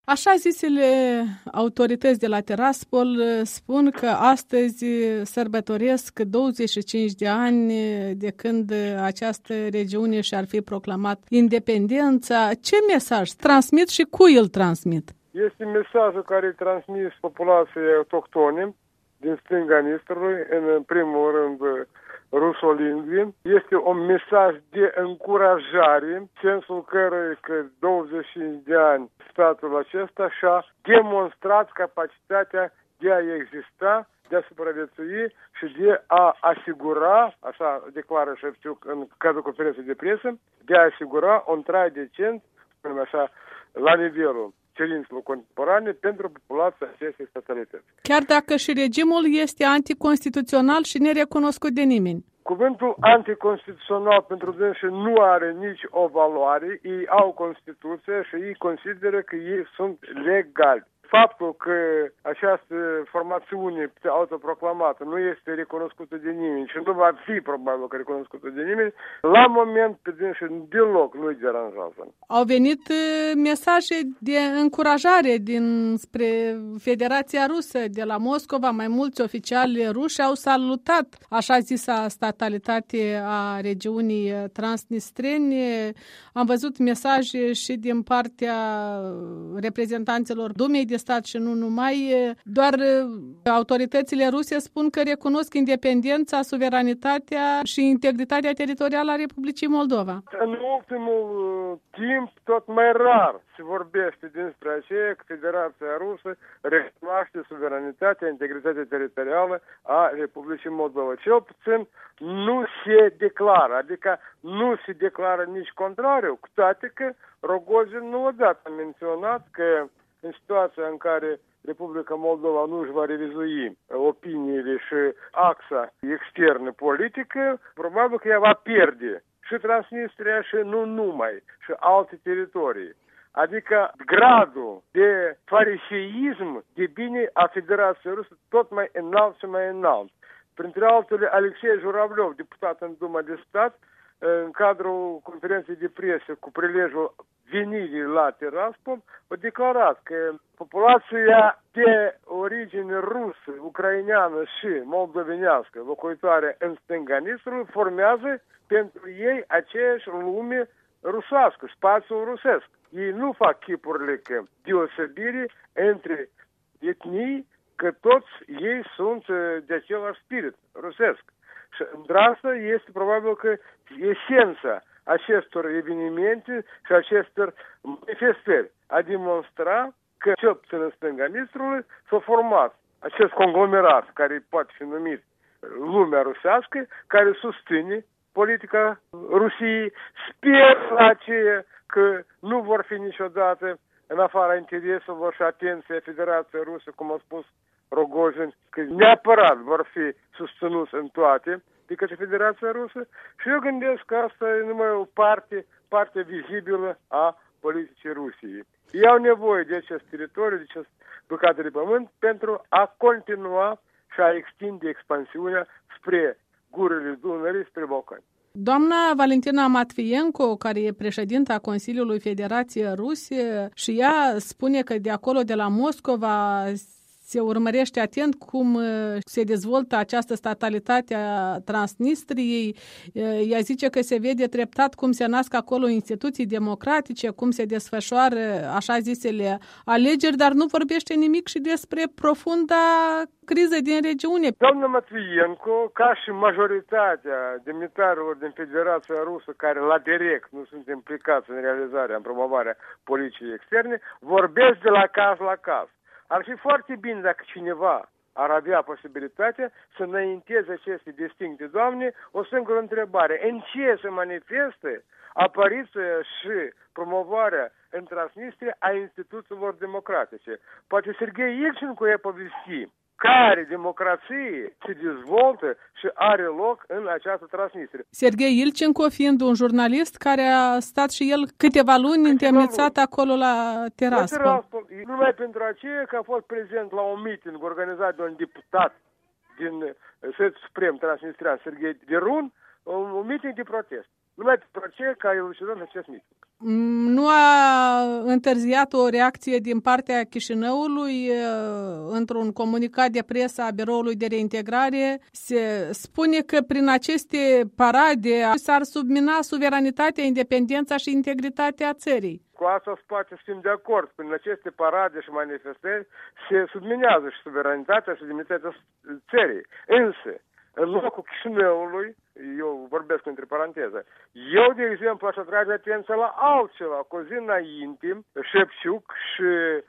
Așa zisele autorități de la Tiraspol spun că astăzi sărbătoresc 25 de ani de când această regiune și-ar fi proclamat independența. Ce mesaj transmit și cui îl transmit? Este mesajul care îl transmis populației autohtone din stânga Nistrului, în primul rând rusolingvi. Este un mesaj de încurajare, în sensul căruia că 25 de ani statul acesta și-a demonstrat capacitatea de a exista, de a supraviețui și de a asigura, așa declară Șefciuc în cadrul conferinței de presă, de a asigura un trai decent, spunem așa, la nivelul cerințelor contemporane pentru populația acestei statalități. Chiar dacă și regimul este anticonstituțional și nerecunoscut de nimeni. Cuvântul anticonstituțional pentru dânsi nu are nici o valoare, ei au Constituție și ei consideră că ei sunt legali. Faptul că această formațiune autoproclamată nu este recunoscută de nimeni și nu va fi probabil că recunoscută de nimeni, la moment pe dânsi deloc nu-i deranjează. Au venit mesaje de încurajare dinspre Federația Rusă de la Moscova. Mai mulți oficiali ruși au salutat așa zisa statalitate a regiunii transnistrene. Am văzut mesaje și din partea reprezentanților Dumei de stat și nu numai. Doar autoritățile ruse spun că recunosc independența, suveranitatea și integritatea teritorială a Republicii Moldova. În ultimul timp, tot mai rar se vorbește despre aceea că Federația Rusă recunoaște suveranitatea, integritatea teritorială a Republicii Moldova. Cel puțin nu se declară, adică nu se declară nici contrariu, cu toate că Rogozin nu odată a menționat că în situația în care Republica Moldova nu își va revizui opiniile și axa externă politică, probabil că ea va pierde și Transnistria și nu numai, și alte teritorii. Adică gradul de fariseism devine a Federației Rusă tot mai înalt și mai înalt. Printre altele, Alexei Jurablov, deputat în Duma de Stat, în cadrul conferinței de presă cu prilejul venirii la Tiraspol, a declarat că populația de origine rusă, ucraineană și moldovenească, locuitoare în stânga Nistrului, formează pentru ei aceeași lume rusească, spațiul rusesc. Ei nu fac chipurile că deosebire între etnii, că toți ei sunt de același spirit rusesc. Și într-asta este probabil că esența acestor evenimente și acestor manifestări a demonstra că, cel puțin în stânga Nistrului, s-a format acest conglomerat care poate fi numit lumea rusească, care susține politica Rusiei. Sper la aceea că nu vor fi niciodată în afara intereselor și atenției Federației Rusă, cum a spus Rogozin, că neapărat vor fi susținuți în toate de către Federația Rusă și eu gândesc că asta e numai o parte vizibilă a politicii Rusiei. Ei au nevoie de acest teritoriu, de acest bucată de pământ pentru a continua și a extinde expansiunea spre gurile Dunării, spre Balcani. Doamna Valentina Matvienko, care e președinta Consiliului Federației Ruse, și ea spune că de acolo, de la Moscova, se urmărește atent cum se dezvoltă această statalitate a Transnistriei. Ea zice că se vede treptat cum se nasc acolo instituții democratice, cum se desfășoară așa zisele alegeri, dar nu vorbește nimic și despre profunda criză din regiune. Doamna Matvienko, ca și majoritatea demnitarilor din Federația Rusă care la direct nu sunt implicați în realizarea, în promovarea politicii externe, vorbesc de la caz la caz. Ar fi foarte bine dacă cineva ar avea posibilitatea să înainteze aceste distincte doamne o singură întrebare. În ce se manifestă apariția și promovarea în Transnistria a instituțiilor democratice? Poate Serghei Ilchenko i-a povesti care democrație se dezvoltă și are loc în această Transnistrie. Serghei Ilchenko fiind un jurnalist care a stat și el câteva luni întemnițat acolo la Tiraspol. Numai pentru aceea că a fost prezent la un meeting organizat de un deputat din Setul Suprem Transnistrian, Serghei Derun, un meeting de protest. Numai pentru aceea că a elucidat acest meeting. Nu a întârziat o reacție din partea Chișinăului? Într-un comunicat de presă a Biroului de Reintegrare se spune că prin aceste parade s-ar submina suveranitatea, independența și integritatea țării. Cu asta se poate să fim de acord. Prin aceste parade și manifestări se subminează și suveranitatea și demnitatea țării. Însă, în locul Chișinăului, eu vorbesc între paranteze, eu, de exemplu, aș atrage atenția la altceva. Cu zi înainte, Șepciuc și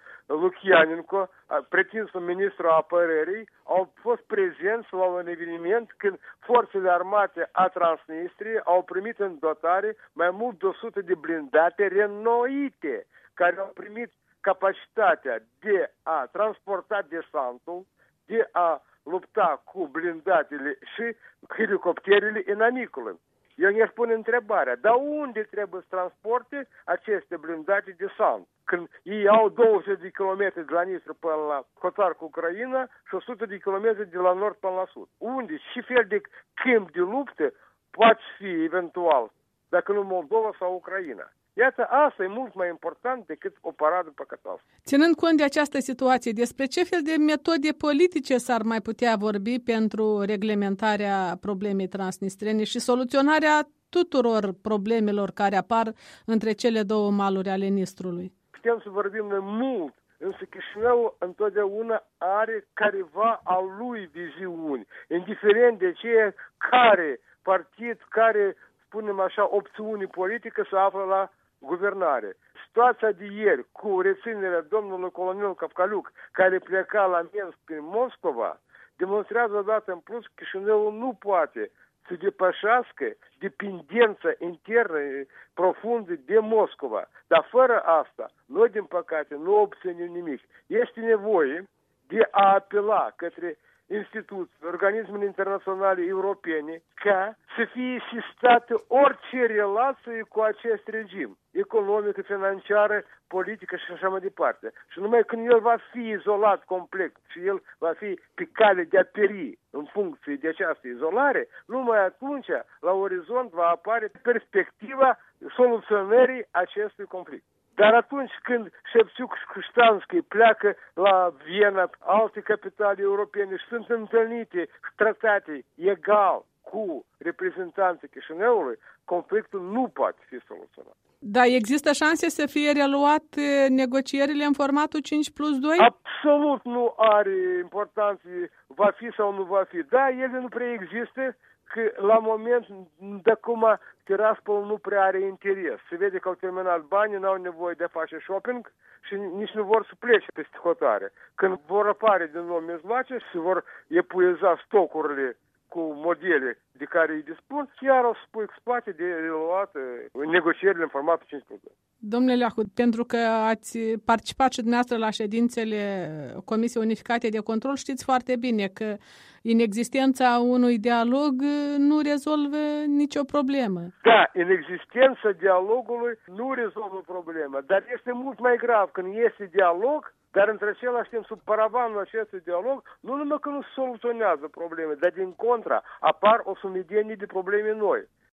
Lukianenko, pretinsul ministru apărării, au fost prezenți la un eveniment când forțele armate a Transnistriei au primit în dotare mai mult de 100 de blindate reînnoite, care au primit capacitatea de a transporta desantul, de a lupta cu blindatele și helicopterele inanicule. Eu ne-aș pune întrebarea, dar unde trebuie să transporte aceste blindate de desant? Când ei au 200 de kilometri de la Nistru până la hotar cu Ucraina și 100 de kilometri de la nord până la sud. Unde? Ce fel de câmp de luptă poate fi eventual, dacă nu Moldova sau Ucraina? Iată, asta e mult mai important decât o paradă păcătoasă. Ținând cont de această situație, despre ce fel de metode politice s-ar mai putea vorbi pentru reglementarea problemei transnistrene și soluționarea tuturor problemelor care apar între cele două maluri ale Nistrului? Putem să vorbim mult, însă Chișinăul întotdeauna are careva al lui viziuni, indiferent de ce, care partid, care, spunem așa, opțiune politică se află la guvernare. Situația de ieri cu reținerea domnului colonel Cavcaliuc, care pleca la Minsk prin Moscova, demonstrează odată în plus că Chișinăul nu poate să depășească dependența internă profundă de Moscova. Dar fără asta, noi, din păcate, nu obținem nimic. Este nevoie de a apela către instituții, organismele internaționale europene, ca să fie sistată orice relație cu acest regim, economică, financiară, politică și așa mai departe. Și numai când el va fi izolat complet și el va fi pe cale de a peri în funcție de această izolare, numai atunci, la orizont, va apare perspectiva soluționării acestui conflict. Dar atunci când Șepciuc și Câștanski pleacă la Viena, alte capitale europene și sunt întâlnite și tratate egal cu reprezentanții Chișinăului, conflictul nu poate fi soluționat. Dar există șanse să fie reluate negocierile în formatul 5+2? Absolut nu are importanță va fi sau nu va fi. Da, ele nu prea există, că la moment de acum Tiraspol nu prea are interes. Se vede că au terminat banii, n-au nevoie de a face shopping și nici nu vor să plece peste hotare. Când vor apare din nou mijloace și vor epuiza stocurile cu modele de care îi dispun, chiar o să pui spate de reluat negocierile în formatul 5+2. Domnule Leahu, pentru că ați participat și dumneavoastră la ședințele Comisiei Unificate de Control, știți foarte bine că inexistența unui dialog nu rezolvă nicio problemă. Da, inexistența dialogului nu rezolvă problema, dar este mult mai grav când este dialog, dar între același timp, sub paravanul acestui dialog, nu numai că nu se soluționează probleme, dar din contra apar o sumedenie de probleme noi.